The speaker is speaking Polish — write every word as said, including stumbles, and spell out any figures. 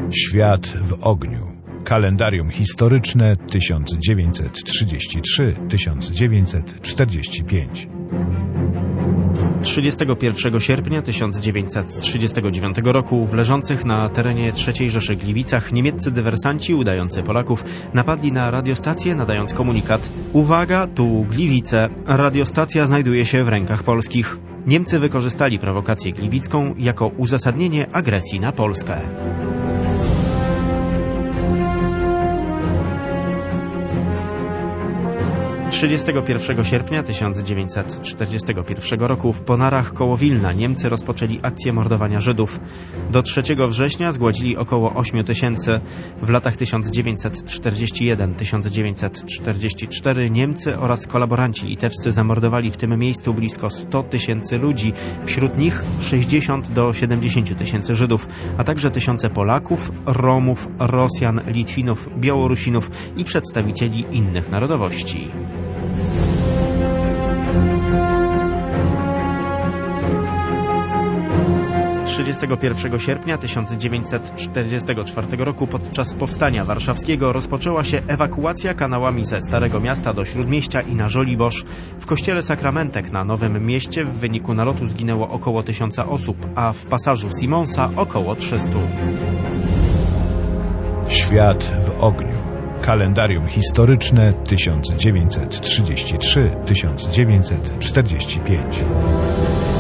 Świat w ogniu. Kalendarium historyczne tysiąc dziewięćset trzydzieści trzy do tysiąc dziewięćset czterdzieści pięć. trzydziestego pierwszego sierpnia tysiąc dziewięćset trzydziestego dziewiątego roku w leżących na terenie trzeciej Rzeszy Gliwicach niemieccy dywersanci udający Polaków napadli na radiostację, nadając komunikat: uwaga, tu Gliwice. Radiostacja znajduje się w rękach polskich. Niemcy wykorzystali prowokację gliwicką jako uzasadnienie agresji na Polskę. trzydziestego pierwszego sierpnia tysiąc dziewięćset czterdziestego pierwszego roku w Ponarach koło Wilna Niemcy rozpoczęli akcję mordowania Żydów. Do trzeciego września zgładzili około ośmiu tysięcy. W latach tysiąc dziewięćset czterdziesty pierwszy do tysiąc dziewięćset czterdziestego czwartego Niemcy oraz kolaboranci litewscy zamordowali w tym miejscu blisko sto tysięcy ludzi, wśród nich sześćdziesiąt do siedemdziesięciu tysięcy Żydów, a także tysiące Polaków, Romów, Rosjan, Litwinów, Białorusinów i przedstawicieli innych narodowości. trzydziestego pierwszego sierpnia tysiąc dziewięćset czterdziestego czwartego roku podczas Powstania Warszawskiego rozpoczęła się ewakuacja kanałami ze Starego Miasta do Śródmieścia i na Żoliborz. W kościele Sakramentek na Nowym Mieście w wyniku nalotu zginęło około tysiąca osób, a w pasażu Simonsa około trzystu. Świat w ogniu. Kalendarium historyczne tysiąc dziewięćset trzydzieści trzy do tysiąc dziewięćset czterdzieści pięć.